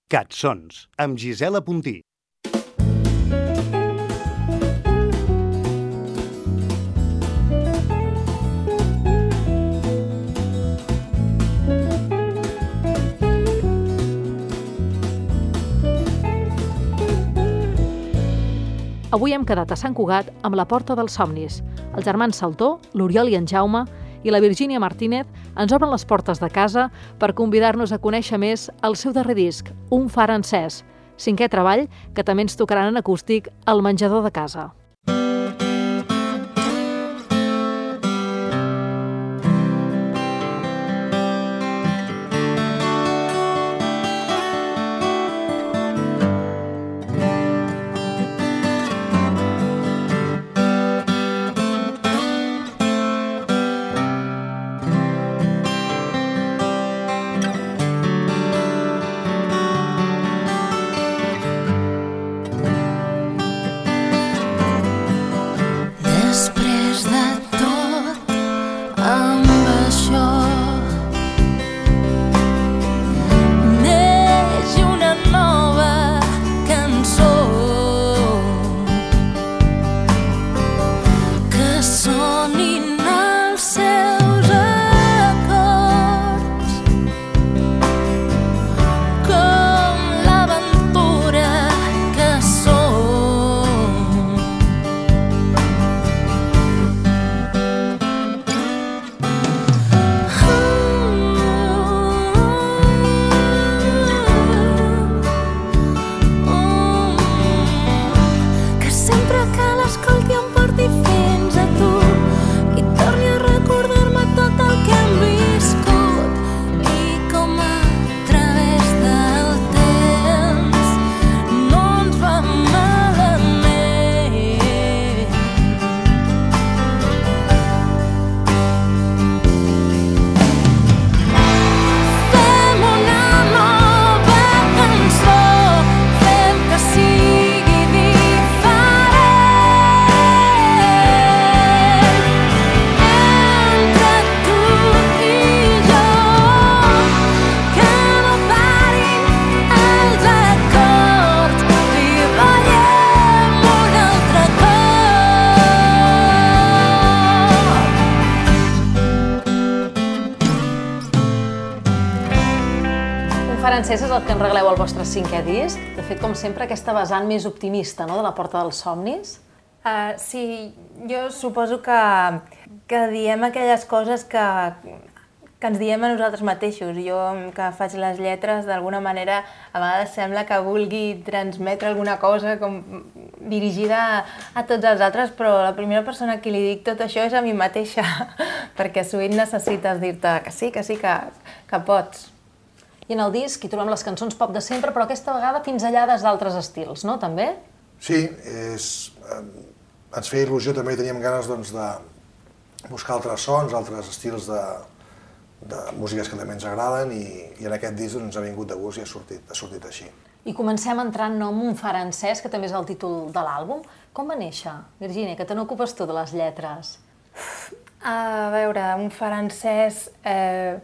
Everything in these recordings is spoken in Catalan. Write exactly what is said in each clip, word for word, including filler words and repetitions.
Catsons, amb Gisela Puntí. Avui hem quedat a Sant Cugat amb la Porta dels Somnis. Els germans Saltó, l'Oriol i en Jaume i la Virgínia Martínez ens obren les portes de casa per convidar-nos a conèixer més el seu darrer disc, Un far encès, cinquè treball que també ens tocaran en acústic al menjador de casa. Encès és el que en regaleu al vostre cinquè disc. De fet, com sempre, aquesta vessant més optimista, no?, de la Porta dels Somnis. Uh, sí, jo suposo que, que diem aquelles coses que, que ens diem a nosaltres mateixos. Jo, que faig les lletres, d'alguna manera, a vegades sembla que vulgui transmetre alguna cosa com dirigida a, a tots els altres, però la primera persona a qui li dic tot això és a mi mateixa, perquè sovint necessites dir-te que sí, que sí, que, que pots. I en el disc hi trobem les cançons pop de sempre, però aquesta vegada pinzellades d'altres estils, no? També? Sí, és, eh, ens feia il·lusió, també teníem ganes doncs, de buscar altres sons, altres estils de, de músiques que també ens agraden i, i en aquest disc doncs, ens ha vingut de gust i ha sortit, ha sortit així. I comencem entrant no, amb Un far encès, que també és el títol de l'àlbum. Com va néixer, Virgínia, que te n'ocupes tu de les lletres? A veure, Un far encès... Eh...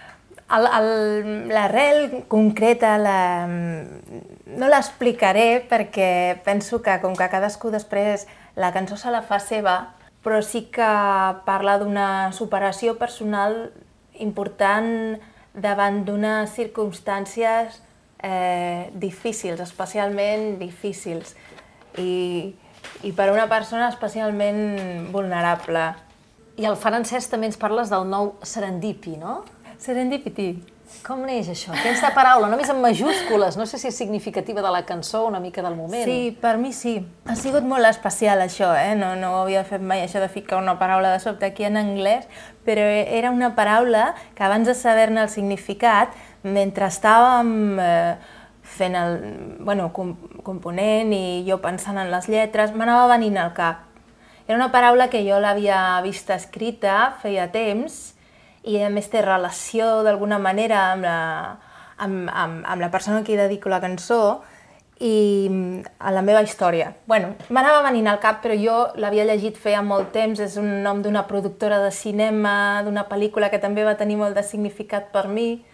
L'arrel concreta la, no l'explicaré perquè penso que com que cadascú després la cançó se la fa seva, però sí que parla d'una superació personal important davant d'unes circumstàncies eh, difícils, especialment difícils, i, i per a una persona especialment vulnerable. I al far encès també ens parles del nou Serendipi, no? Serendipity. Com neix això? Aquesta paraula, només en majúscules, no sé si és significativa de la cançó o una mica del moment. Sí, per mi sí. Ha sigut molt especial això, eh? No, no havia fet mai això de ficar una paraula de sobte aquí en anglès, però era una paraula que abans de saber-ne el significat, mentre estàvem eh, fent el, bueno, component i jo pensant en les lletres, m'anava venint al cap. Era una paraula que jo l'havia vista escrita feia temps, i a més té relació d'alguna manera amb la, amb, amb, amb la persona a qui dedico la cançó i a la meva història. Bueno, m'anava venint al cap, però jo l'havia llegit feia molt temps, és un nom d'una productora de cinema, d'una pel·lícula que també va tenir molt de significat per mi,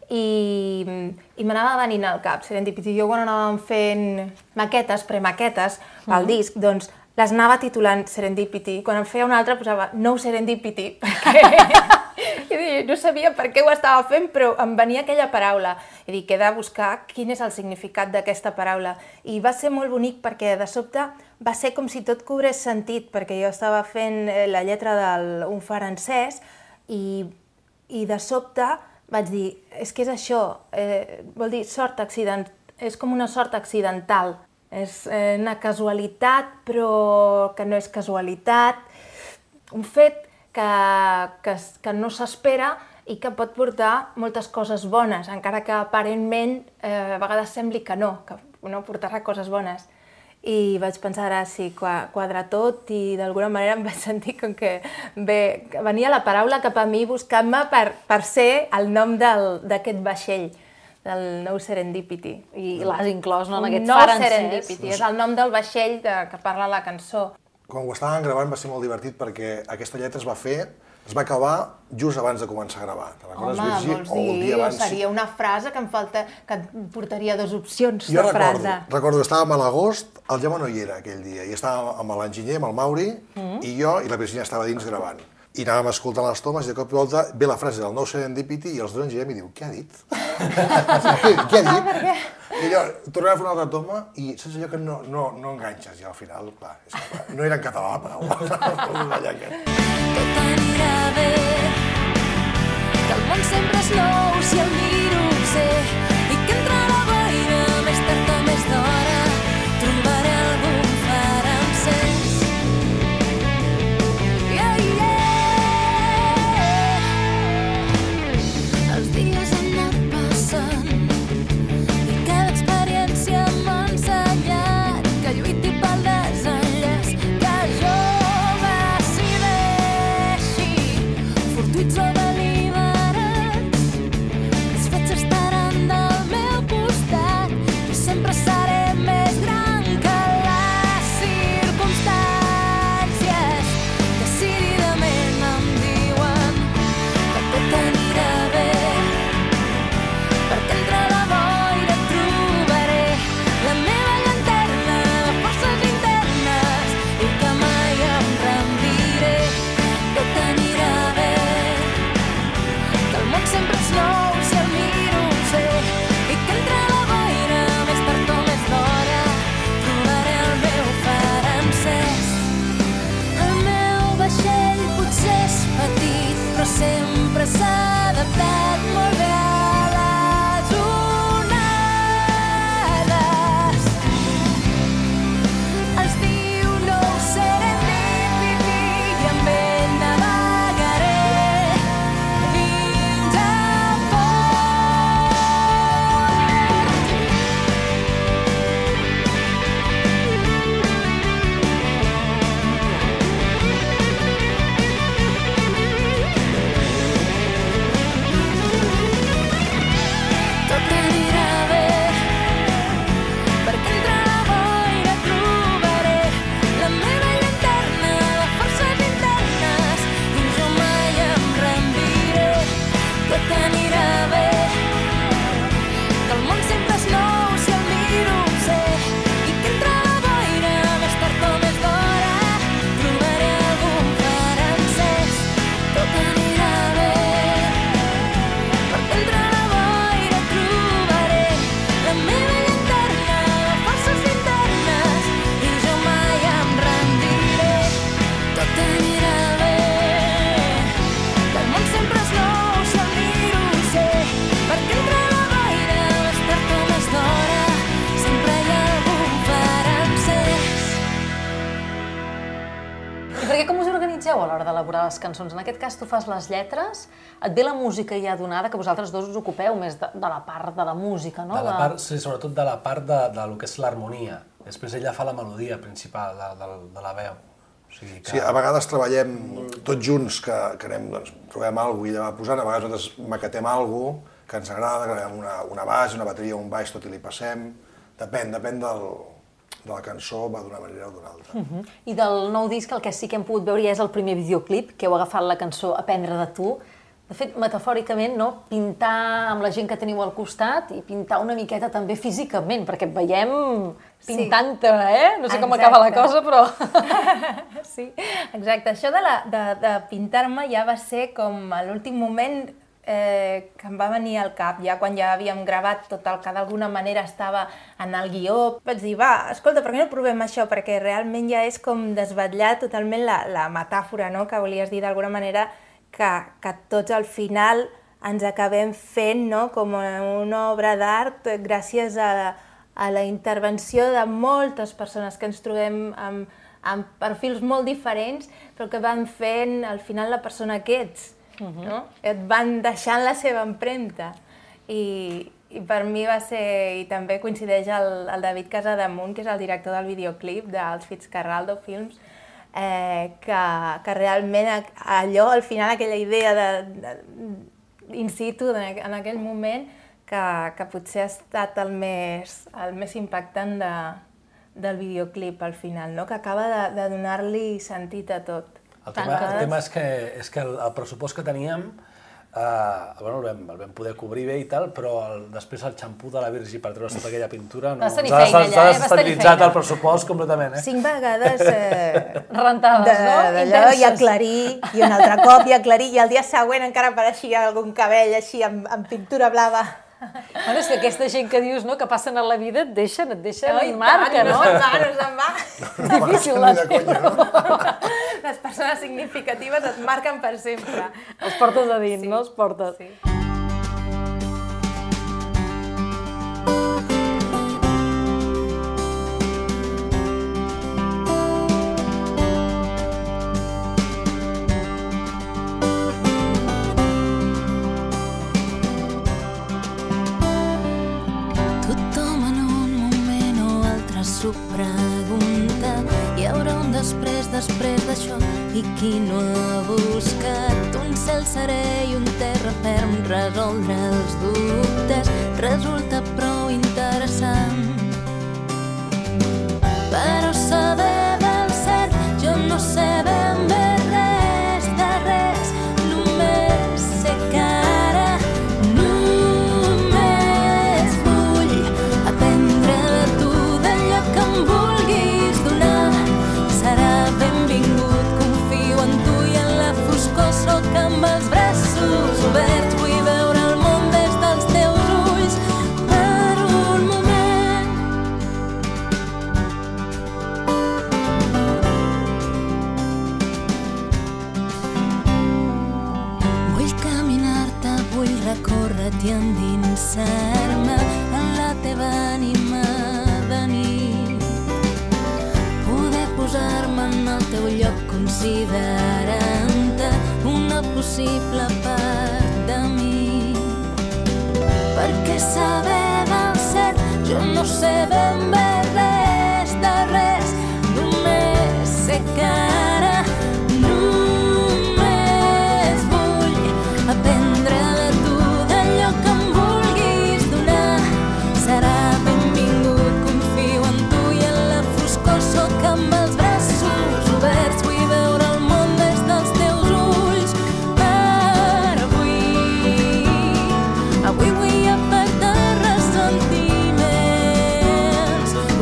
i, i m'anava venint al cap Serendipity. Jo quan anàvem fent maquetes, premaquetes, pel disc, doncs les anava titulant Serendipity. Quan en feia una altra posava No Serendipity, perquè no sabia per què ho estava fent, però em venia aquella paraula. I dic, he de buscar quin és el significat d'aquesta paraula. I va ser molt bonic perquè de sobte va ser com si tot cobrés sentit, perquè jo estava fent la lletra d'un francès i, i de sobte vaig dir, és que és això, eh, vol dir sort accidental, és com una sort accidental. És una casualitat, però que no és casualitat. Un fet que, que, que no s'espera i que pot portar moltes coses bones, encara que aparentment eh, a vegades sembli que no, que no portarà coses bones. I vaig pensar, ara sí, quadra tot, i d'alguna manera em vaig sentir com que bé, venia la paraula cap a mi buscant-me per, per ser el nom d'aquest vaixell, del Nou Serendipity. I l'has inclòs, no, en aquest Nou francès? Serendipity, és el nom del vaixell de, que parla la cançó. Quan ho estàvem gravant va ser molt divertit perquè aquesta lletra es va fer, es va acabar just abans de començar a gravar. Te recordes, Home, Virgi? vols O el dia dir, abans, seria una frase que em falta, que et portaria dues opcions jo de recordo, frase. recordo que estàvem a l'agost, el Jaume no hi era aquell dia, i estàvem amb l'enginyer, amb el Mauri, mm. i jo, i la Virginia estava dins gravant. I anàvem escoltant les tomes i de cop i volta ve la frase del Nou Serendipity i els dos enginem i diu, què ha dit? Què ha dit? Ah, I allò, tornem a fer una altra toma i saps allò que no, no, no enganxes, i al final, clar, és que, clar, no era en català la paraula. Tot anirà bé, que el món sempre és nou si el miro ho sé, i que entre la boira més tard o més d'hora trobaré algun francès. Yeah, yeah. Els dies han anat passant i cada experiència m'ha ensenyat que lluiti pel desenllaç, que jo decideixi, fortuits o deliberats, els fets estaran del meu costat i sempre seré més gran que les circumstàncies. Decididament em diuen que tot anirà bé, perquè entre la boira trobaré la meva llanterna de forces internes i que mai em rendiré. Tot anirà bé, que el món sempre és nou si el miro ho sé, i que entre la boira més tard o més d'hora trobaré el meu francès. El meu vaixell potser és petit, però sempre s'ha adaptat molt bé a les onades. Es diu Nou Serendipity i amb ell navegaré fins a port. Tot anirà bé, perquè entre la boira trobaré la meva llanterna de forces internes i jo mai em rendiré. Tot anirà bé, que el món sempre és nou si el miro ho sé, i que entre la boira més tard o més d'hora trobaré algun francès. Tot anirà bé, perquè entre la boira trobaré la meva llanterna de forces internes i jo mai em rendiré. Tot anirà bé, que el món sempre és nou si el miro ho sé, perquè entre la boira més tard o més d'hora sempre hi ha algun francès. I per què com us organitzeu a l'hora d'elaborar les cançons? En aquest cas tu fas les lletres, et ve la música ja donada, que vosaltres dos us ocupeu més de, de la part de la música, no? De la part, sí, sobretot de la part de, de lo que és l'harmonia. Després ella fa la melodia principal de, de, de la veu. O sigui que... Sí, a vegades treballem tots junts, que, que anem, doncs, trobem alguna cosa i ella va posant, a vegades nosaltres maquetem alguna cosa que ens agrada, gravem una, una base, una bateria, un baix, tot i li passem. Depèn, depèn del, de la cançó, va d'una manera o d'una altra. Uh -huh. I del nou disc el que sí que hem pogut veure ja és el primer videoclip, que heu agafat la cançó Aprendre de tu. De fet, metafòricament, no? Pintar amb la gent que teniu al costat i pintar una miqueta també físicament, perquè et veiem pintant-te, eh? No sé com acaba la cosa, però... Sí, exacte. Això de, la, de, de pintar-me ja va ser com a l'últim moment eh, que em va venir al cap, ja quan ja havíem gravat tot el que d'alguna manera estava en el guió. Vaig dir, va, escolta, per què no provem això? Perquè realment ja és com desvetllar totalment la, la metàfora, no?, que volies dir d'alguna manera, que, que tots al final ens acabem fent, no?, com una obra d'art gràcies a, a la intervenció de moltes persones que ens trobem amb, amb perfils molt diferents, però que van fent al final la persona que ets, uh-huh. no? Et van deixant la seva empremta. I, i per mi va ser, i també coincideix el, el David Casademunt, que és el director del videoclip dels Fitzcarraldo Films, Eh, que, que realment allò, al final, aquella idea de, de, in situ, de, en aquell moment, que, que potser ha estat el més, el més impactant de, del videoclip al final, no? Que acaba de, de donar-li sentit a tot. El tema, el tema és que, és que el, el pressupost que teníem Uh, bueno, el, vam, el vam poder cobrir bé i tal, però el, després el xampú de la Virgi per treure tota aquella pintura no, ens ha desestabilitzat el pressupost completament. Eh? Cinc vegades eh, rentades, no? D'allò, i aclarir, i un altre cop, i aclarir, i el dia següent encara apareixia algun cabell així amb, amb pintura blava. Bueno, és que aquesta gent que dius, no?, que passen a la vida et deixen, et deixen no, i marca, no? No se'n va, no se'n va. És difícil la conya, no? Les persones significatives et marquen per sempre. Els portes a dins, sí. no? Els portes. Sí. S'ho pregunta, hi haurà un després, després d'això, i qui no ha buscat un cel serè i un terra ferm, resoldre els dubtes resulta prou interessant. Però saber del cert, jo no sé ben bé res de res, només sé que ara només vull aprendre de tu. Que em vulguis donar serà benvingut, confio en tu i en la foscor, sóc amb els braços oberts, vull veure el món des dels teus ulls per un moment. Vull caminar-te, vull recórrer-t'hi i endinsar-me en la teva ànima de nit, poder posar-me en el teu lloc considerant-te una possible part de mi, perquè saber del cert jo no sé ben bé res de res, només sé que ara només vull aprendre de tu, d'allò que em vulguis donar serà sóc amb els braços oberts, vull veure el món des dels teus ulls per avui. Avui vull apartar ressentiments,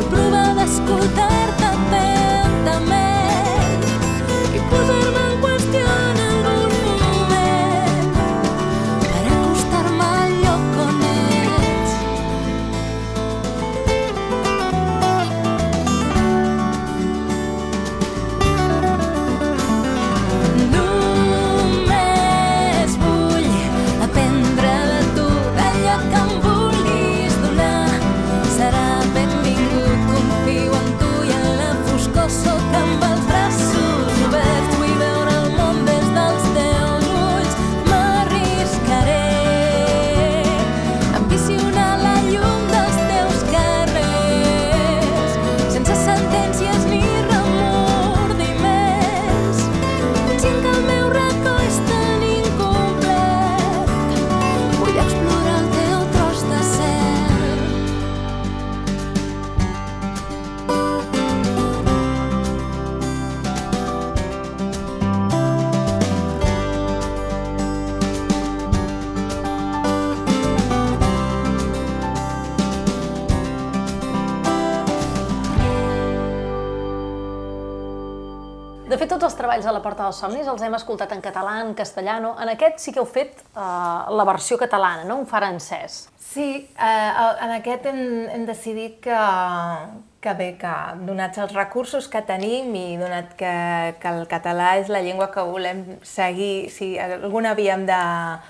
De fet, tots els treballs a la Porta dels Somnis els hem escoltat en català, en castellano. En aquest sí que heu fet uh, la versió catalana, no? Un francès. Sí, eh, en aquest hem, hem decidit que, que bé, que donats els recursos que tenim i donat que, que el català és la llengua que volem seguir, si alguna havíem de,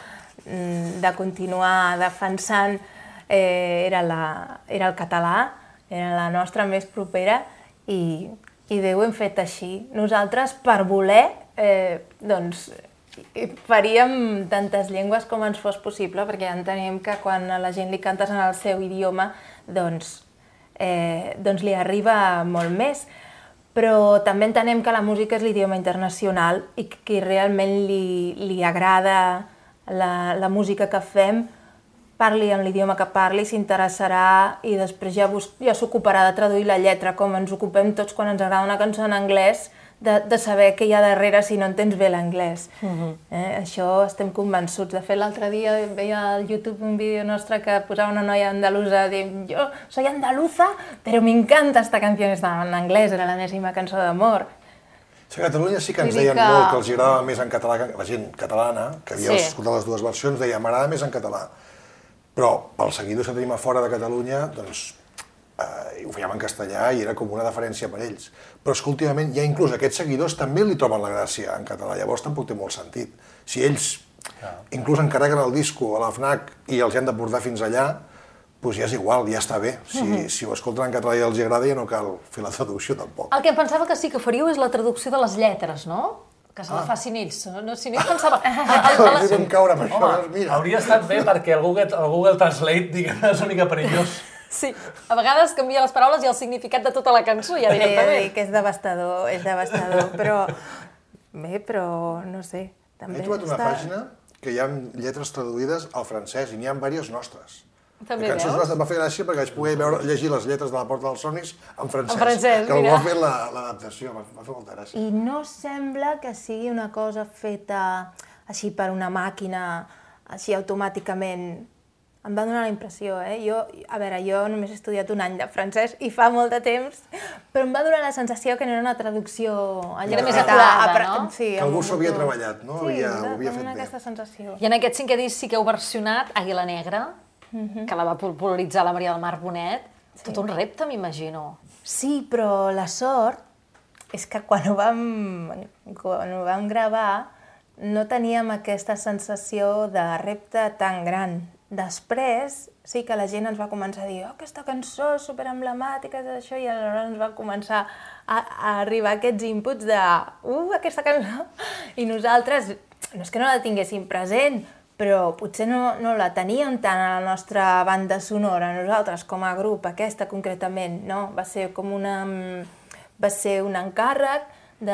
de continuar defensant, eh, era, la, era el català, era la nostra més propera i, i bé, ho hem fet així. Nosaltres, per voler, eh, doncs, faríem tantes llengües com ens fos possible, perquè entenem que quan a la gent li cantes en el seu idioma, doncs, eh, doncs li arriba molt més. Però també entenem que la música és l'idioma internacional i que qui realment li, li agrada la, la música que fem, parli en l'idioma que parli, s'interessarà i després ja, ja s'ocuparà de traduir la lletra, com ens ocupem tots quan ens agrada una cançó en anglès, De, de saber què hi ha darrere si no entens bé l'anglès. Uh-huh. eh, això estem convençuts. De fet, l'altre dia veia al YouTube un vídeo nostre que posava una noia andalusa dient «Jo soy andaluza, però m'encanta esta canció». Estava en anglès, era l'enèsima cançó d'amor. Sí, a Catalunya sí que ens deien que... molt que els agradava més en català, que la gent catalana, que havia sí. escoltat les dues versions, deia «m'agrada més en català». Però pels seguidors que tenim a fora de Catalunya, doncs, Uh, ho fèiem en castellà i era com una deferència per ells. Però és que últimament ja inclús aquests seguidors també li troben la gràcia en català, llavors tampoc té molt sentit. Si ells ah. inclús encarreguen el disco a la FNAC i els han de portar fins allà, doncs ja és igual, ja està bé. Si, uh-huh. si ho escolten en català i els agrada ja no cal fer la traducció tampoc. El que em pensava que sí que faríeu és la traducció de les lletres, no? Que se la ah. facin ells. No, si no, jo pensava... Els vam caure per això, mira. Hauria estat bé perquè el Google, el Google Translate, diguem, és una mica perillós. Sí, a vegades canvia les paraules i el significat de tota la cançó, ja directament. Sí, que és devastador, és devastador, però... Bé, però no sé, també He trobat una està... pàgina que hi ha lletres traduïdes al francès i n'hi ha diverses nostres. També cançons veus? nostres em va fer gràcia perquè vaig poder veure, llegir les lletres de la Porta dels Somnis en francès, en francès que mira. algú ha fet l'adaptació, la, va fer molta gràcia. I no sembla que sigui una cosa feta així per una màquina, així automàticament. Em va donar la impressió, eh? Jo, a veure, jo només he estudiat un any de francès i fa molt de temps, però em va donar la sensació que no era una traducció... Allò era més acurada, no? Sí, que algú s'ho havia treballat, no? Sí, havia, ho havia fet bé. aquesta sensació. I en aquest cinquè disc sí que heu versionat Àguila Negra, uh-huh. que la va popularitzar la Maria del Mar Bonet. Sí. Tot un repte, m'imagino. Sí, però la sort és que quan ho vam, quan ho vam gravar no teníem aquesta sensació de repte tan gran. Després sí que la gent ens va començar a dir oh, aquesta cançó és superemblemàtica, és això, i aleshores ens va començar a, a arribar aquests inputs de uh, aquesta cançó, i nosaltres no és que no la tinguéssim present, però potser no, no la teníem tant a la nostra banda sonora, nosaltres com a grup, aquesta concretament, no? Va ser com una... va ser un encàrrec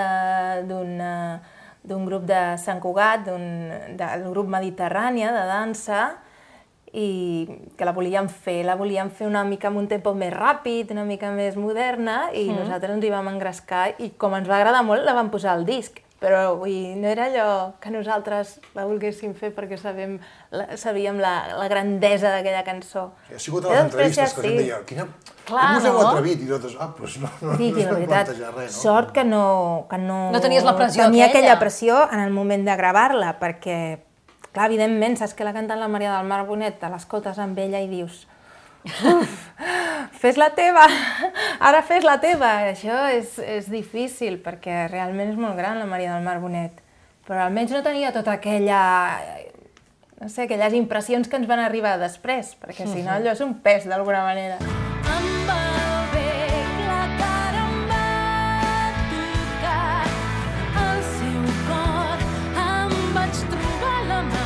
d'un grup de Sant Cugat, del grup Mediterrània de dansa, i que la volíem fer, la volíem fer una mica amb un tempo més ràpid, una mica més moderna, i mm. nosaltres ens hi vam engrescar, i com ens va agradar molt la vam posar al disc. Però ui, no era allò que nosaltres la volguéssim fer perquè sabem, la, sabíem la, la grandesa d'aquella cançó. Sí, ha sigut a les entrevistes que sí. gent deia quina... Clar, com us heu no? atrevit? I nosaltres, ah, doncs no, no, sí, no la veritat, plantejar res, no? Sort que no, que no... No tenies la pressió tenia aquella. aquella pressió en el moment de gravar-la, perquè, clar, evidentment, saps que la cantant la Maria del Mar Bonet, te l'escoltes amb ella i dius uf, fes la teva, ara fes la teva. Això és, és difícil, perquè realment és molt gran la Maria del Mar Bonet, però almenys no tenia tota aquella, no sé, aquelles impressions que ens van arribar després, perquè si no allò és un pes d'alguna manera. Amb el bec la cara em va tocar, al seu cor em vaig trobar la mà.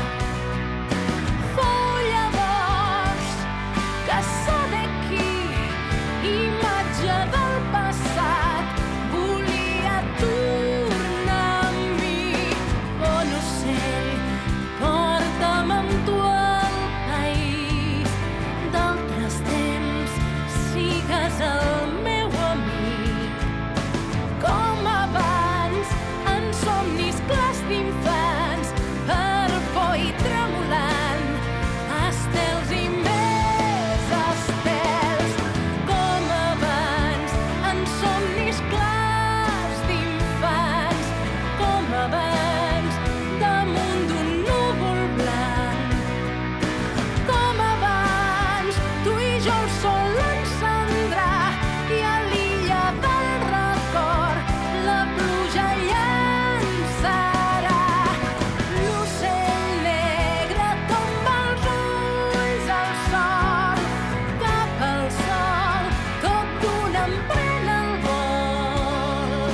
Fou llavors que saber qui, imatge del passat, volia tornar amb mi. Bon ocell, porta'm amb tu al país d'altres temps. el sol l'encendrà i a l'illa del record la pluja llançarà. L'ocell negre tomba els ulls al sol, cap al sol, tot d'un emprèn el vol.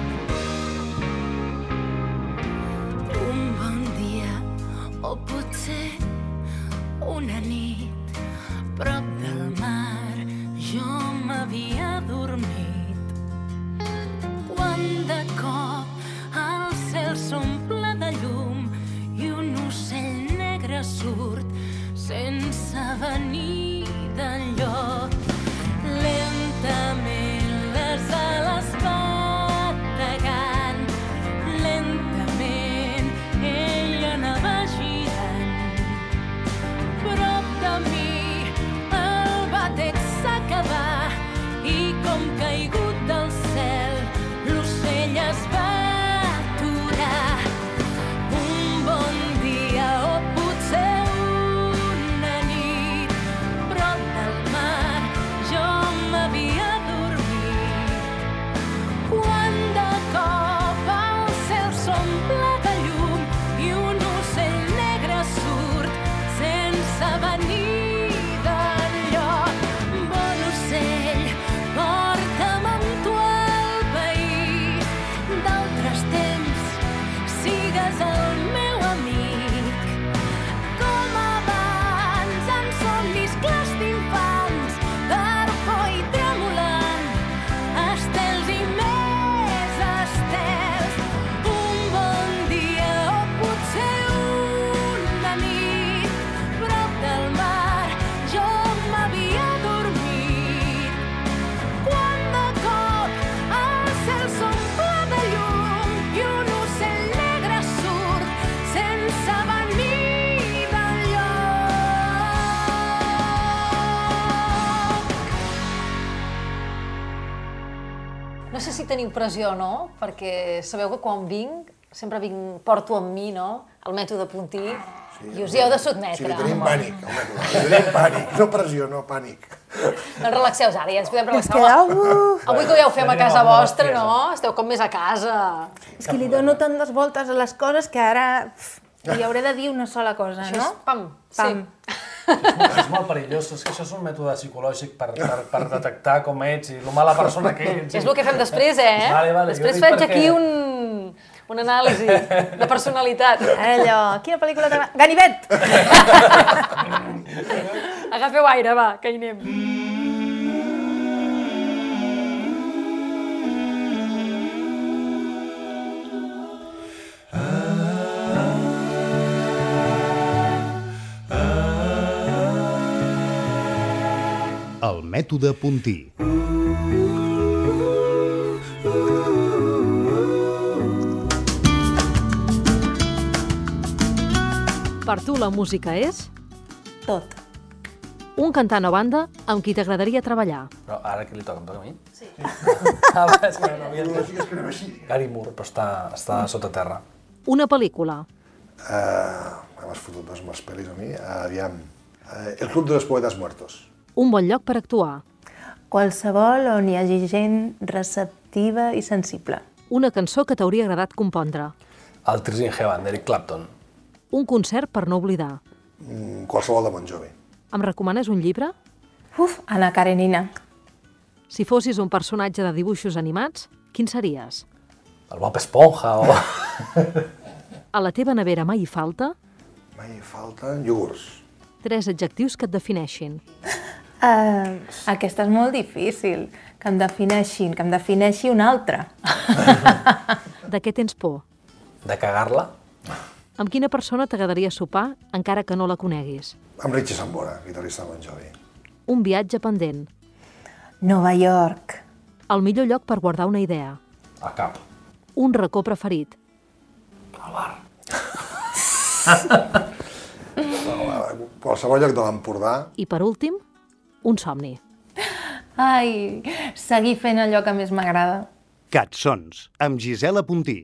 Un bon dia, o potser una nit, prop del mar, jo m'havia adormit, quan de cop el cel s'omple de llum i un ocell negre surt sense venir d'enlloc. Lentament les ales bategant, lentament ell anava girant. Prop de mi el batec s'acabà i com caigut del cel l'ocell es va aturar. Un bon dia o potser una nit, prop del mar jo m'havia adormit, quan de cop el cel s'omple de llum i un ocell negre surt sense venir d'enlloc. Bon ocell, porta'm amb tu al país d'altres temps, sigues el meu amic. Com abans, en somnis clars d'infants, per por i tremolant, estels i més estels. Un bon dia o potser una nit, prop del mar jo m'havia adormit, quan de cop el cel s'omple de llum i un ocell negre surt sense venir d'enlloc. No sé si teniu pressió o no, perquè sabeu que quan vinc, sempre vinc, porto amb mi, no?, el mètode Puntí, i us hi heu de Sí, sotmetre. li tenim pànic, el mètode. Li tenim pànic, no pressió, no pànic. Doncs relaxeu-vos ara, ja ens podem És relaxar. que, Home, uf, avui que ho heu fet a Tenim casa alguna vostra, bestiesa. no? Esteu com més a casa. és que li dono tantes voltes a les coses que ara uf, li hauré de dir una sola cosa, Això no? és pam, Pam. sí. És molt perillós, és que això és un mètode psicològic per, per, per detectar com ets i la mala persona que ets. És el que fem després, eh? Vale, vale, després jo dic faig perquè- aquí un, una anàlisi de personalitat. Ara allò, quina pel·lícula t'agrada? Ganivet! Agafeu aire, va, que hi anem. El mètode Puntí. Per tu la música és Tot. un cantant o banda amb qui t'agradaria treballar. Però ara qui li toca? Em toca a mi? Sí. Ah, va, és que no havia dit. Gary Moore, però està, està sota terra. Una pel·lícula. Uh, M'has fotut dos més pel·lis a mi. Uh, aviam. Uh, El club de los poetas muertos. Un bon lloc per actuar. Qualsevol on hi hagi gent receptiva i sensible. Una cançó que t'hauria agradat compondre. El Tears in Heaven, d'Eric Clapton. Un concert per no oblidar. Mm, qualsevol de Bon Jovi. Em recomanes un llibre? Uf, Anna Karenina. Si fossis un personatge de dibuixos animats, quin series? El Bob Esponja o... A la teva nevera mai hi falta Mai falten iogurts. tres adjectius que et defineixin. Uh, aquesta és molt difícil, que em defineixin, que em defineixi un altre. De què tens por? De cagar-la? Amb quina persona t'agradaria sopar encara que no la coneguis? Amb Richie Sambora, guitarrista de Bon Jovi. Un viatge pendent. Nova York. El millor lloc per guardar una idea. A cap. Un racó preferit. Al bar. Qualsevol lloc de l'Empordà. I per últim, un somni. Ai, seguir fent allò que més m'agrada. Catsons, amb Gisela Puntí.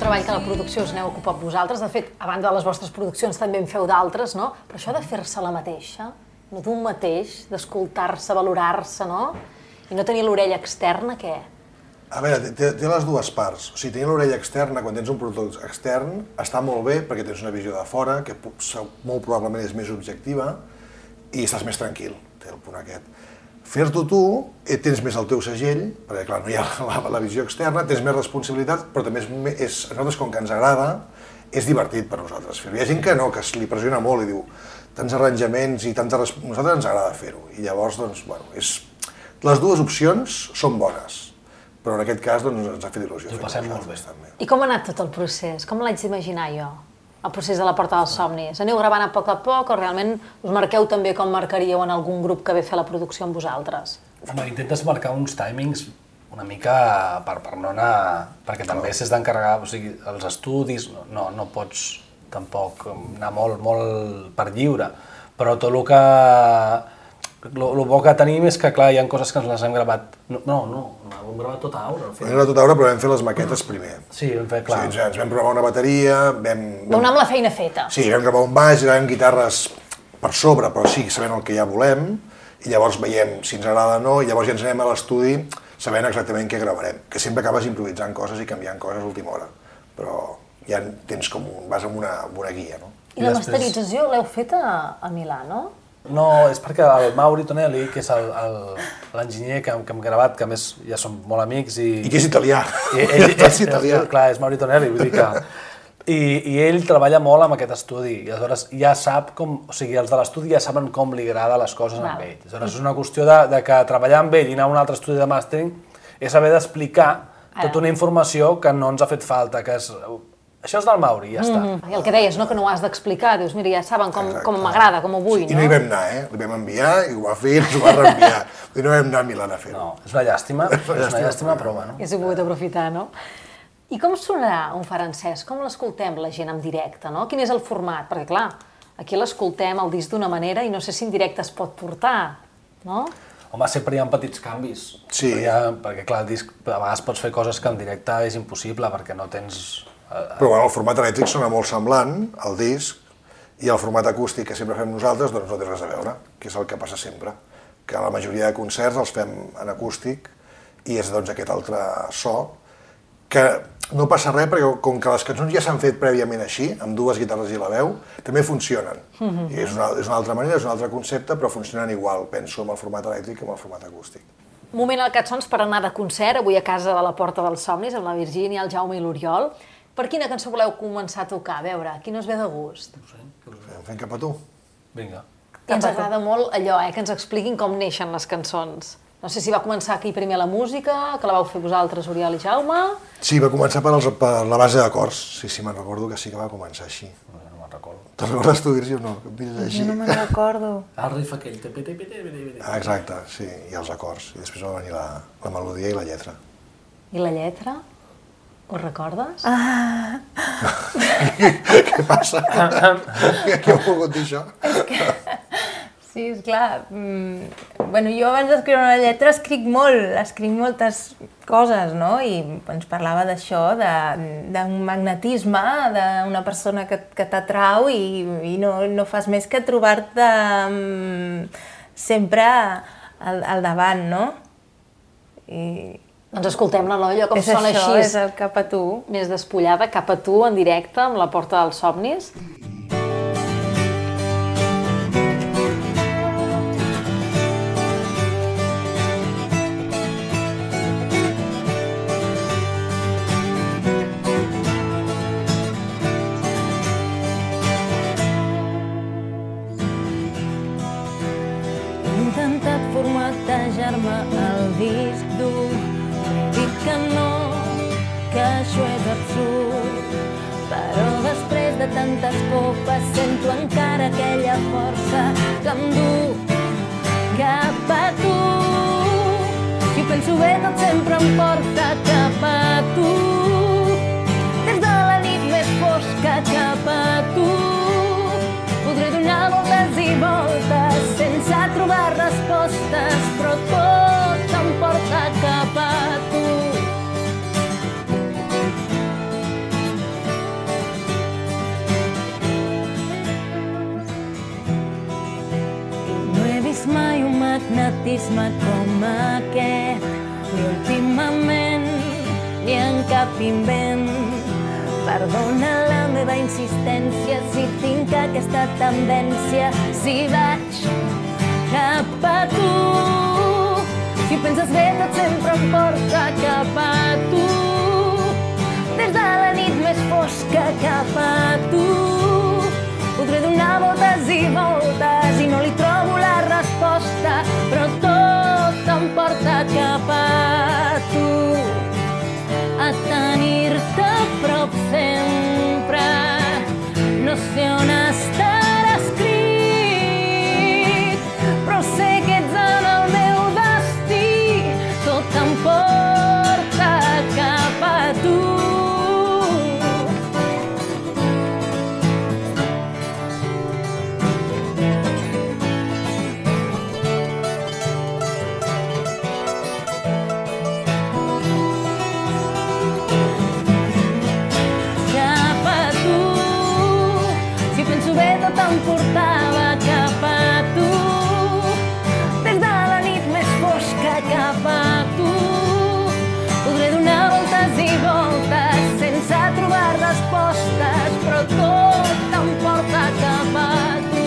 treball que la producció us n'heu ocupat vosaltres. De fet, a banda de les vostres produccions també en feu d'altres, no? Però això de fer-se la mateixa, no d'un mateix, d'escoltar-se, valorar-se, no? I no tenir l'orella externa, què? A veure, té, té les dues parts. O sigui, tenir l'orella externa, quan tens un producte extern, està molt bé perquè tens una visió de fora, que molt probablement és més objectiva, i estàs més tranquil, té el punt aquest. Fer-t'ho tu, tens més el teu segell, perquè clar, no hi ha la, la visió externa, tens més responsabilitat, però també és, és, a nosaltres, com que ens agrada, és divertit per nosaltres fer-ho. Hi ha gent que no, que se li pressiona molt i diu tants arranjaments i tanta... A nosaltres ens agrada fer-ho, i llavors, doncs, bueno, és... Les dues opcions són bones, però en aquest cas doncs, ens ha fet il·lusió. Ho passem molt bé. També. I com ha anat tot el procés? Com l'haig d'imaginar jo? El procés de la Porta dels Somnis. Aneu gravant a poc a poc o realment us marqueu també com marcaríeu en algun grup que ve fer la producció amb vosaltres? Home, intentes marcar uns timings una mica per, per no anar... Perquè també s'has d'encarregar, o sigui, els estudis, no, no pots tampoc anar molt, molt per lliure, però tot el que... El bo que tenim és que, clar, hi ha coses que ens les hem gravat... No, no, no hem gravat tot a Aura. Hem gravat tot a Aura, però vam fer les maquetes primer. Sí, vam fer, clar. O sigui, ens vam provar una bateria, vam... Vau anar amb la feina feta. Sí, vam gravar un baix, gravàvem guitarres per sobre, però sí, sabent el que ja volem, i llavors veiem si ens agrada o no, i llavors ja ens anem a l'estudi sabent exactament què gravarem, que sempre acabes improvisant coses i canviant coses a última hora, però ja tens com un... vas amb una, amb una guia, no? I la masterització l'heu feta a Milà, no? No, és perquè el Mauri Tonelli, que és l'enginyer que, que hem gravat, que a més ja som molt amics i... I que és italià. I, ell, ell, és italià. Clar, és Mauri Tonelli, vull dir que... I, I ell treballa molt amb aquest estudi, i aleshores ja sap com... O sigui, els de l'estudi ja saben com li agrada les coses amb ell. Aleshores és una qüestió de, de que treballar amb ell i anar a un altre estudi de màstering és haver d'explicar tota una informació que no ens ha fet falta, que és... Això és del Mauri, ja està. Mm-hmm. I el que deies, no, que no ho has d'explicar, dius, mira, ja saben com, com m'agrada, com ho vull, no? I no hi vam anar, eh? Li vam enviar i ho va fer i ens ho va reenviar. I no vam anar a Milà a fer-ho. No, és una llàstima, és una llàstima, però bueno. I s'ho pogut aprofitar, no? I com sonarà un francès? Com l'escoltem la gent en directe, no? Quin és el format? Perquè, clar, aquí l'escoltem el disc d'una manera i no sé si en directe es pot portar, no? Home, sempre hi ha petits canvis. Sí. Ha, perquè, clar, el disc, a vegades pots fer coses que en directe és impossible, perquè no tens... Però bueno, el format elèctric sona molt semblant, el disc, i el format acústic que sempre fem nosaltres doncs no té res a veure, que és el que passa sempre. Que la majoria de concerts els fem en acústic i és doncs aquest altre so, que no passa res perquè com que les cançons ja s'han fet prèviament així, amb dues guitarres i la veu, també funcionen. Mm-hmm. I és una, és una altra manera, és un altre concepte, però funcionen igual, penso, amb el format elèctric que amb el format acústic. Moment al Catsons per anar de concert, avui a casa de la Porta dels Somnis, amb la Virgínia, el Jaume i l'Oriol. Per quina cançó voleu començar a tocar? A veure, quina us ve de gust? No sé, què us ve? Fem cap a tu. Vinga. I ens agrada molt allò, eh, que ens expliquin com neixen les cançons. No sé si va començar aquí primer la música, que la vau fer vosaltres, Oriol i Jaume... Sí, va començar per, els, per la base d'acords. Sí, sí, me'n recordo que sí que va començar així. No, no me'n recordo. Te'n recordes tu, Virgí, o no? Que em mires així. Jo no me'n recordo. El riff aquell, tepe, tepe, tepe, tepe. Ah, exacte, sí, i els acords. I després va venir la, la melodia i la lletra. I la lletra? Ho recordes? Ah, Què passa? Què heu volgut dir això? sí, esclar. Mm, bueno, jo abans d'escriure una lletra escric molt, escric moltes coses, no? I ens parlava d'això, d'un magnetisme, d'una persona que, que t'atrau i, i no, no fas més que trobar-te um, sempre al, al davant, no? I... Doncs escoltem-la, no? Allò com és sona això, així. És el Cap a tu. Més despullada, Cap a tu, en directe, amb la Porta dels Somnis. He intentat formatejar-me el disc dur. He dit que no, que això és absurd. Però després de tantes copes sento encara aquella força que em du cap a tu. Si ho penso bé, tot sempre em porta cap a tu. Des de la nit més fosca cap a tu. Podré donar voltes i voltes sense trobar respostes, però tot em porta cap a tu. cinisme com aquest, ni últimament, ni en cap invent. Perdona la meva insistència si tinc aquesta tendència, si vaig cap a tu. Si penses bé, tot sempre em porta cap a tu. Des de la nit més fosca cap a tu. Podré donar voltes i voltes i no li trobo la resposta, però tot em porta cap a tu. A tenir-te a prop sempre, no sé on estarà escrit, però sé que ets en el meu destí, tot em porta cap a tu. Tot em portava cap a tu, des de la nit més fosca cap a tu. Podré donar voltes i voltes sense trobar respostes, però tot em porta cap a tu.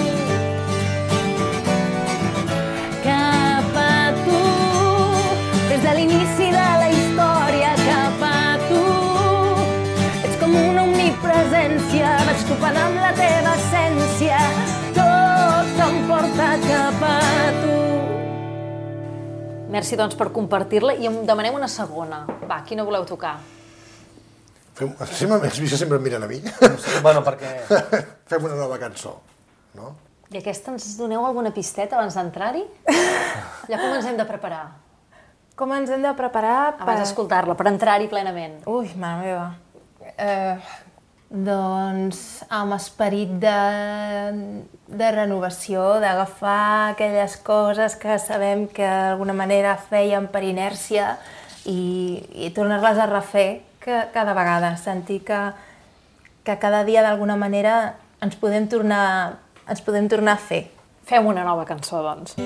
Cap a tu, des de l'inici de la història cap a tu. Ets com una omnipresència, vaig topant amb la teva essència, tot em porta cap a tu. Merci, doncs, per compartir-la i em demanem una segona. Va, quina voleu tocar? Fem, sempre, els bichos sempre em miren a mi. Bueno, perquè... Fem una nova cançó, no? I aquesta ens doneu alguna pisteta abans d'entrar-hi? Ja com ens hem de preparar? Com ens hem de preparar per... Abans d'escoltar-la, per entrar-hi plenament. Ui, mare meva. Eh, doncs amb esperit de, de renovació, d'agafar aquelles coses que sabem que d'alguna manera fèiem per inèrcia i, i tornar-les a refer que, cada vegada, sentir que, que cada dia d'alguna manera ens podem tornar, ens podem tornar a fer. Fem una nova cançó, doncs.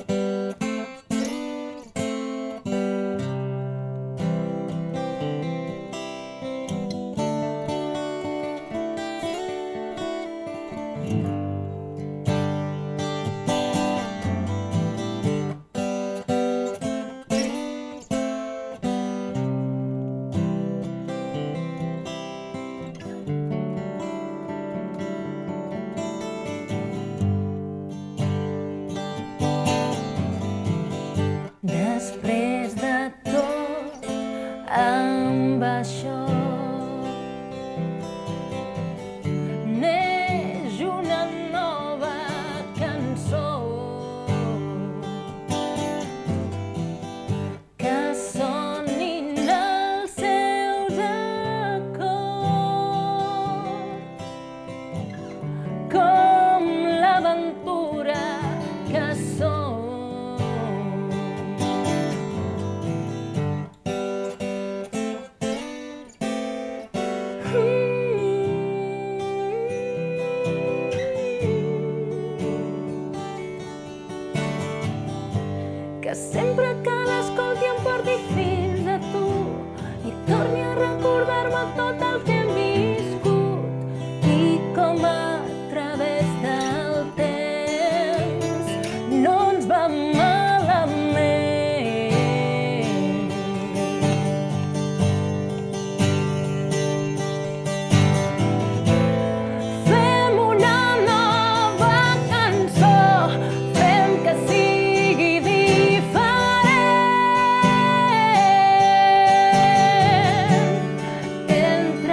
Després de tot, amb això neix una nova cançó que sonin els seus acords com l'aventura que som. Que sempre que l'escolti em porti fins a tu i torni a recordar-me tot el que hem viscut i com a través del temps no ens va malament. Fem una nova cançó, fem que sigui diferent. Entre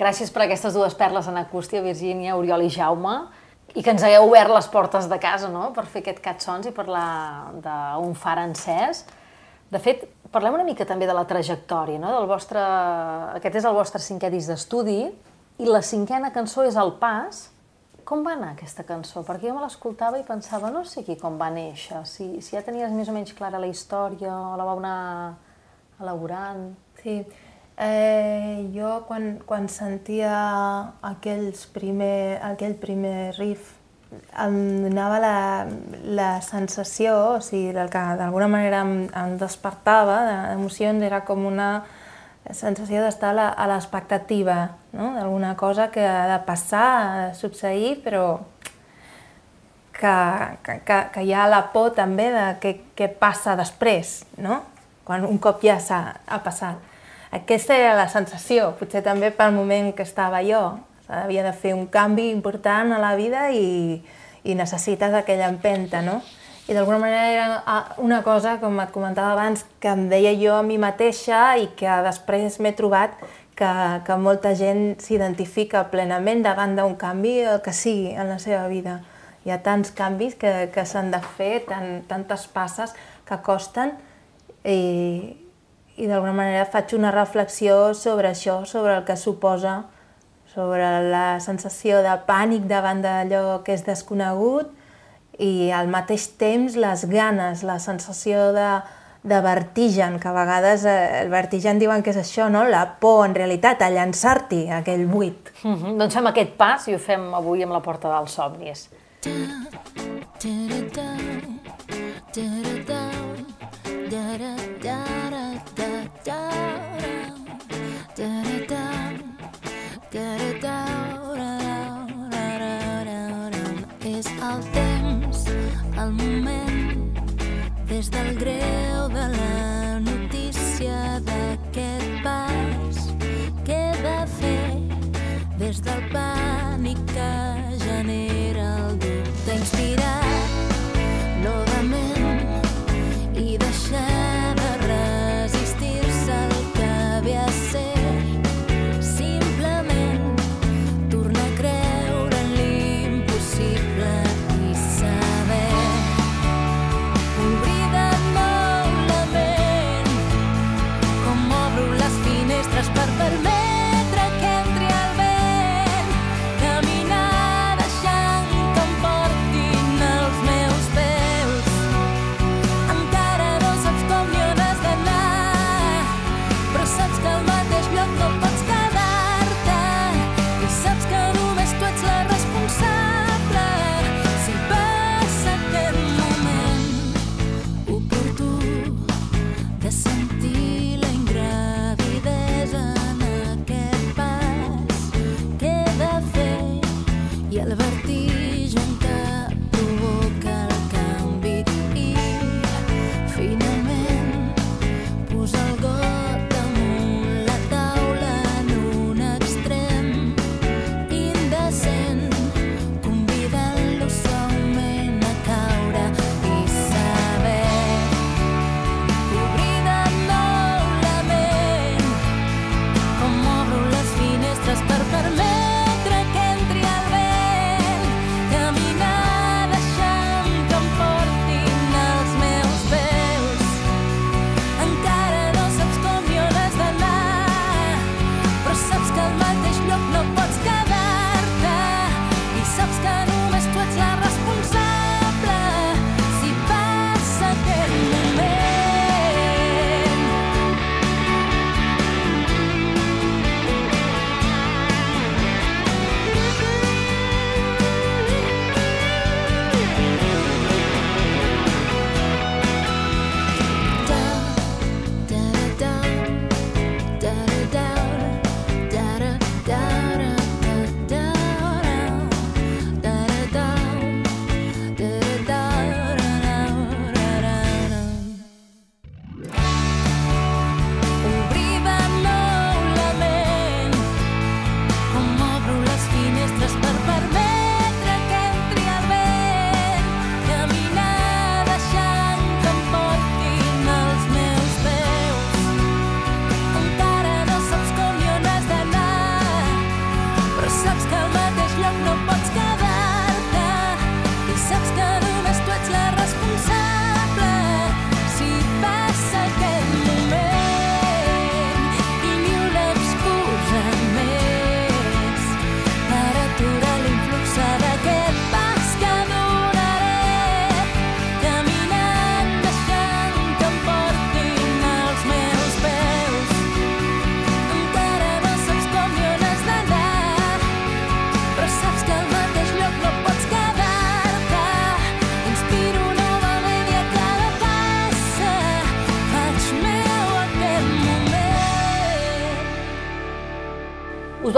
gràcies per aquestes dues perles en acústia, Virgínia, Oriol i Jaume, i que ens hagueu obert les portes de casa, no?, per fer aquest Catsons i parlar d'un far encès. De fet, parlem una mica també de la trajectòria, no?, del vostre... Aquest és el vostre cinquè disc d'estudi, i la cinquena cançó és El Pas. Com va anar aquesta cançó? Perquè jo me l'escoltava i pensava, no sé aquí com va néixer, si, si ja tenies més o menys clara la història o la vau anar elaborant. Sí, eh, jo quan, quan sentia aquells primer, aquell primer riff em donava la, la sensació, o sigui, el que d'alguna manera em, em despertava d'emocions, era com una sensació d'estar a l'expectativa, no?, d'alguna cosa que ha de passar, ha de succeir, però que, que, que hi ha la por també de què, què passa després, no?, quan un cop ja s'ha passat. Aquesta era la sensació, potser també pel moment que estava jo. Havia de fer un canvi important a la vida i, i necessites aquella empenta, no? I d'alguna manera era una cosa, com et comentava abans, que em deia jo a mi mateixa i que després m'he trobat que, que molta gent s'identifica plenament davant d'un canvi, el que sigui, en la seva vida. Hi ha tants canvis que, que s'han de fer, tant, tantes passes que costen, i, i d'alguna manera faig una reflexió sobre això, sobre el que suposa, sobre la sensació de pànic davant d'allò que és desconegut i al mateix temps les ganes, la sensació de, de vertigen, que a vegades eh, el vertigen diuen que és això, no? La por, en realitat, a llançar-t'hi a aquell buit. Mm-hmm. Doncs fem aquest pas i ho fem avui amb la Porta dels Somnis. És el temps, el moment, des del greu de la notícia d'aquest pas que he de fer, des del pànic que genera el dubte inspirat novament i deixar de resistir-se al que ve a ser, simplement tornar a creure en l'impossible i saber obrir de nou la ment, com obro les finestres per permetre que entri el vent, caminar deixant que em portin els meus peus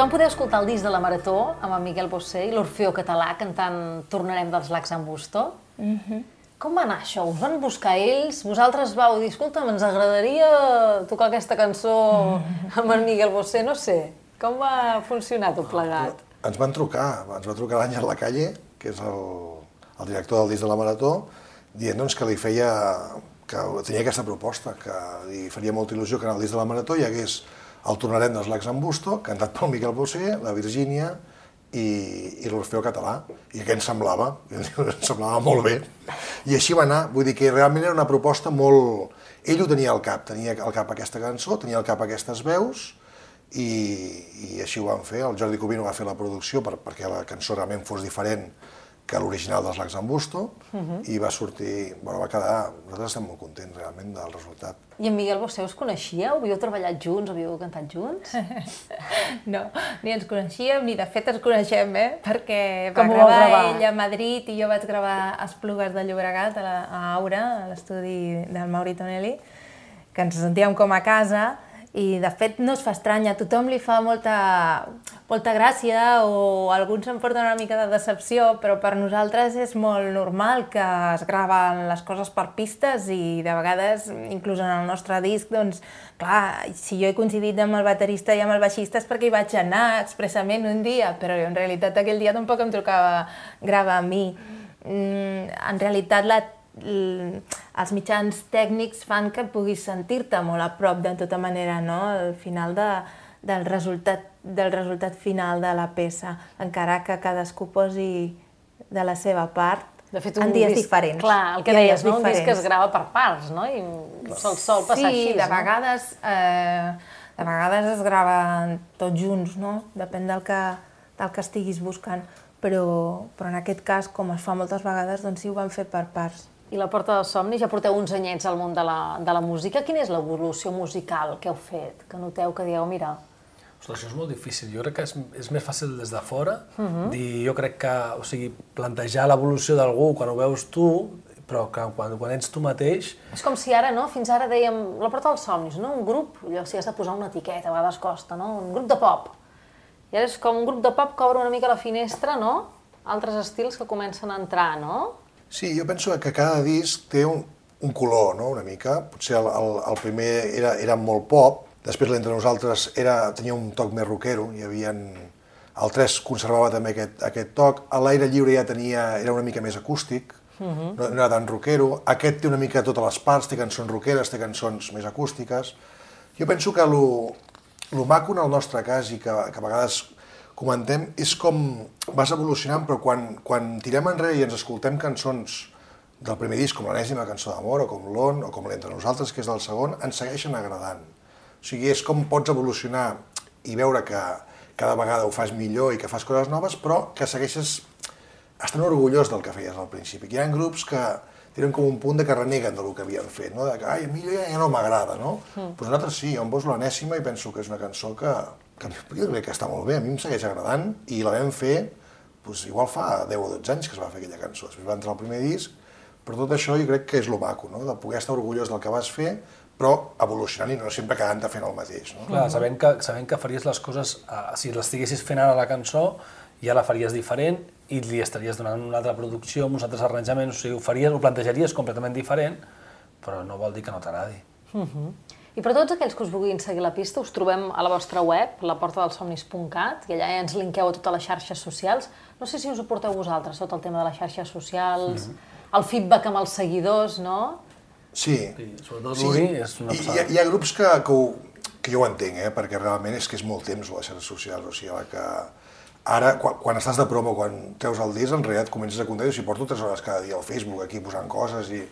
vam poder escoltar el disc de la Marató amb en Miguel Bosé i l'Orfeó Català cantant Tornarem dels Lacs en Busto. Com va anar això? Us van buscar ells? Vosaltres vau dir, escolta'm, ens agradaria tocar aquesta cançó amb en Miguel Bosé? No sé. Com va funcionar tot plegat? Ens van trucar, ens va trucar l'Àngel Lacalle, que és el, el director del disc de la Marató, dient doncs, que li feia, que tenia aquesta proposta, que li faria molta il·lusió que en el disc de la Marató hi hagués el Tornarem dels Lacs en Busto, cantat pel Miguel Bosé, la Virgínia i, i l'Orfeó Català. I què ens semblava? Ens semblava molt bé. I així va anar, vull dir que realment era una proposta molt... Ell ho tenia al cap, tenia al cap aquesta cançó, tenia al cap aquestes veus, i, i així ho van fer. El Jordi Cubino va fer la producció per, perquè la cançó realment fos diferent que l'original dels Lacs en Busto, uh-huh. i va sortir, bueno, va quedar... Nosaltres estem molt contents, realment, del resultat. I en Miguel Bosé us coneixíeu? Havíeu treballat junts? Havíeu cantat junts? No, ni ens coneixíem, ni de fet ens coneixem, eh? Perquè va Com ho gravar, vau gravar? ell a Madrid i jo vaig gravar a Esplugues de Llobregat, a, la, a Aura, a l'estudi del Mauri Tonelli, que ens sentíem com a casa, i de fet no es fa estrany, a tothom li fa molta, molta gràcia o alguns se'n porten una mica de decepció, però per nosaltres és molt normal que es graven les coses per pistes i de vegades, inclús en el nostre disc, doncs, clar, si jo he coincidit amb el baterista i amb el baixista és perquè hi vaig anar expressament un dia, però en realitat aquell dia tampoc em trucava gravar a mi. En realitat la els mitjans tècnics fan que puguis sentir-te molt a prop de tota manera, no? Al final de, del, resultat, del resultat final de la peça, encara que cadascú posi de la seva part, de fet, en dies disc, diferents. Clar, el que deies, no? Un disc que es grava per parts, no? I sol, sol passar sí, així, de no? vegades, eh, de vegades es graven tots junts, no? Depèn del que, del que estiguis buscant, però, però en aquest cas, com es fa moltes vegades, doncs sí ho van fer per parts. I la Porta dels Somnis, ja porteu uns anyets al món de la, de la música. Quina és l'evolució musical que heu fet? Que noteu, que dieu, mira... Ostres, això és molt difícil. Jo crec que és, és més fàcil des de fora. Uh-huh. Dir, jo crec que, o sigui, plantejar l'evolució d'algú quan ho veus tu, però que quan, quan ets tu mateix... És com si ara, no? Fins ara dèiem la Porta dels Somnis, no? Un grup, allò si has de posar una etiqueta, a vegades costa, no? Un grup de pop. I ara és com un grup de pop que obre una mica la finestra, no? Altres estils que comencen a entrar, no? Sí, jo penso que cada disc té un, un color, no?, una mica. Potser el, el, el primer era, era molt pop, després l'Entre Nosaltres era, tenia un toc més rockero, hi havien... El tres conservava també aquest, aquest toc, l'Aire Lliure ja tenia, era una mica més acústic, uh-huh. no, no era tan rockero, aquest té una mica totes les parts, té cançons rockeres, té cançons més acústiques. Jo penso que lo, lo maco en el nostre cas i que, que a vegades comentem, és com vas evolucionant, però quan, quan tirem enrere i ens escoltem cançons del primer disc, com l'enèsima cançó d'amor, o com l'On, o com l'Entre Nosaltres, que és del segon, ens segueixen agradant. O sigui, és com pots evolucionar i veure que cada vegada ho fas millor i que fas coses noves, però que segueixes estant orgullós del que feies al principi. Hi ha grups que tenen com un punt de que reneguen del que havien fet, no? De que, ai, a mi ja, ja no m'agrada, no? Mm. Però nosaltres sí, jo em poso l'enèsima i penso que és una cançó que que jo crec que està molt bé, a mi em segueix agradant, i la vam fer, doncs, igual fa deu o dotze anys que es va fer aquella cançó, després va entrar el primer disc, però tot això jo crec que és lo maco, no?, de poder estar orgullós del que vas fer, però evolucionant i no sempre quedant-te fent el mateix, no? Clar, sabent que, sabent que faries les coses, eh, si les estiguessis fent ara la cançó, ja la faries diferent i li estaries donant una altra producció, amb uns altres arranjaments, o sigui, ho faries, ho plantejaries completament diferent, però no vol dir que no t'agradi. Uh-huh. I per tots aquells que us vulguin seguir la pista, us trobem a la vostra web, la porta dels somnis punt cat, i allà ja ens linqueu a totes les xarxes socials. No sé si us ho porteu vosaltres, tot el tema de les xarxes socials, mm-hmm. el feedback amb els seguidors, no? Sí. sí sobretot l'Uri sí. és una passada. Hi, hi ha grups que, que, ho, que jo ho entenc, eh? Perquè realment és que és molt temps les xarxes socials, o sigui, que ara, quan, quan estàs de promo, quan treus el disc, en realitat comences a comptar, si porto tres hores cada dia al Facebook aquí posant coses i...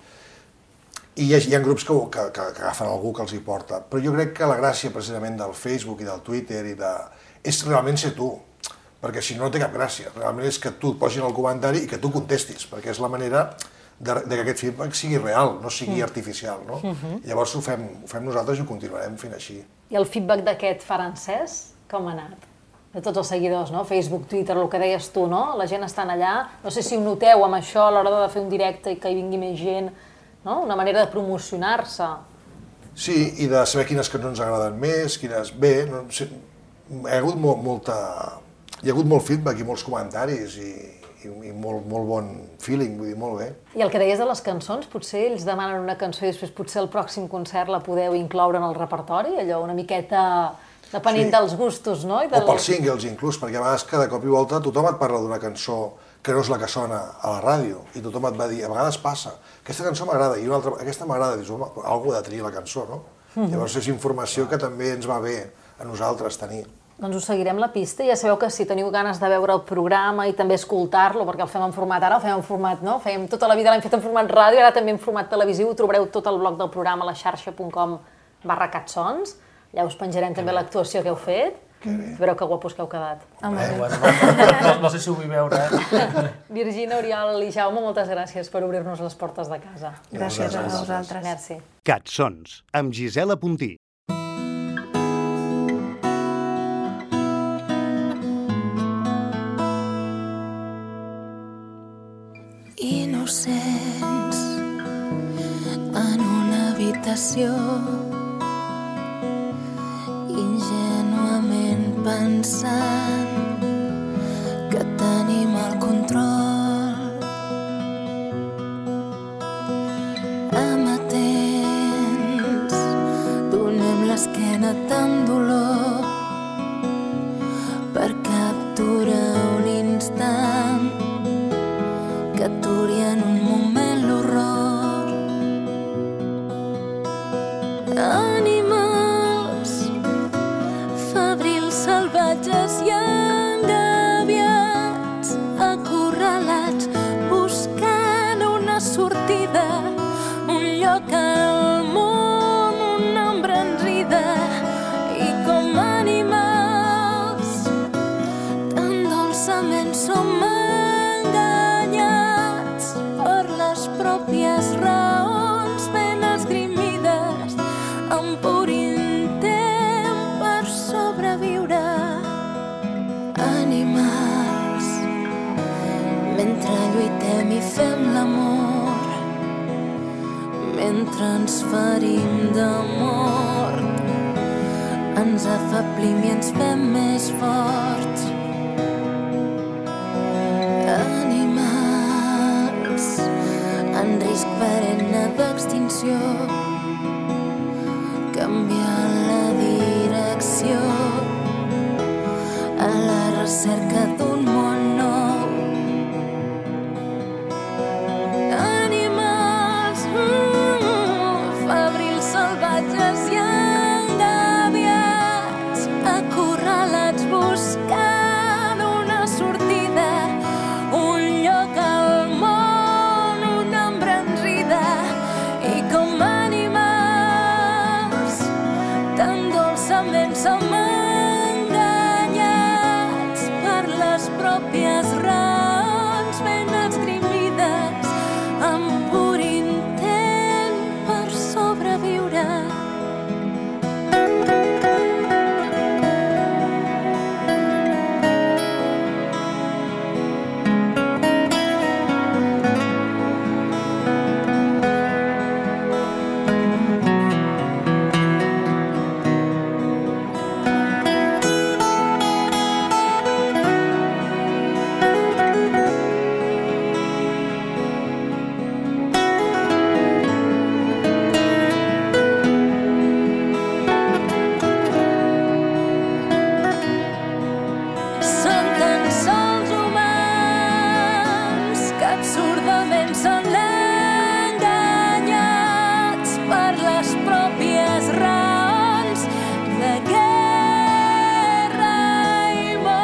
I hi ha, hi ha grups que, que, que, que agafen algú que els hi porta, però jo crec que la gràcia precisament del Facebook i del Twitter i de... és realment ser tu, perquè si no no té cap gràcia, realment és que tu et posin el comentari i que tu contestis, perquè és la manera de, de que aquest feedback sigui real, no sigui mm. artificial, no? Uh-huh. Llavors ho fem, ho fem nosaltres i ho continuarem fent així. I el feedback d'aquest francès, com ha anat? De tots els seguidors, no? Facebook, Twitter, el que deies tu, no? La gent està allà, no sé si ho noteu amb això a l'hora de fer un directe i que hi vingui més gent, no? Una manera de promocionar-se. Sí, i de saber quines cançons agraden més, quines... Bé, no sé, hi ha hagut molt, molta... Hi ha hagut molt feedback i molts comentaris i, i, i molt, molt bon feeling, vull dir, molt bé. I el que deies de les cançons, potser ells demanen una cançó i després potser el pròxim concert la podeu incloure en el repertori, allò una miqueta depenent sí. dels gustos, no? I del... O pels singles, inclús, perquè a vegades cada cop i volta tothom et parla d'una cançó que no és la que sona a la ràdio, i tothom et va dir, a vegades passa, aquesta cançó m'agrada, i una altra, aquesta m'agrada, dius, home, algú ha de triar la cançó, no? Mm-hmm. Llavors és informació que també ens va bé a nosaltres tenir. Doncs us seguirem la pista, ja sabeu que si teniu ganes de veure el programa i també escoltar-lo, perquè el fem en format, ara el fem en format, no? Fèiem tota la vida, l'hem fet en format ràdio, ara també en format televisiu, trobareu tot el blog del programa a la xarxa punt com barra catsons, allà us penjarem també l'actuació que heu fet. Veureu que guapos que heu quedat. Home, eh, bueno, no, no, no sé si ho vull veure. Eh? Virginia, Oriol i Jaume, moltes gràcies per obrir-nos les portes de casa. Gràcies a vosaltres. Merci. Catsons, amb Gisela Puntí. Innocents en una habitació, ingenuament pensant que tenim el control, amatents, donem l'esquena tan dolor per capturar un instant que aturi en un moment l'horror. Animals febrils, salvatges i engabiats, acorralats, buscant una sortida, un lloc al món, una embranzida. I com animals tan dolçament som enganyats per les pròpies raons ben esgrimides, en pur intent per sobreviure. Animals, mentre lluitem i fem l'amor, mentre ens ferim de mort, ens afablim i ens fem més forts. Animals en risc perenne d'extinció, canviant la direcció a la recerca d'un món nou. Animals mm, febrils, salvatges i engabiats, acorralats buscant una sortida, un lloc al món, una embranzida. I com animals tan dolçament som enganyats per les pròpies raons ben esgrimides, amb pur intent per sobreviure. Són tan sols humans que absurdament són enganyats per les pròpies raons de guerra i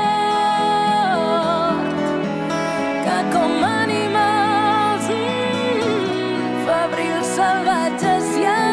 mort, que com animals mm, febrils, salvatges i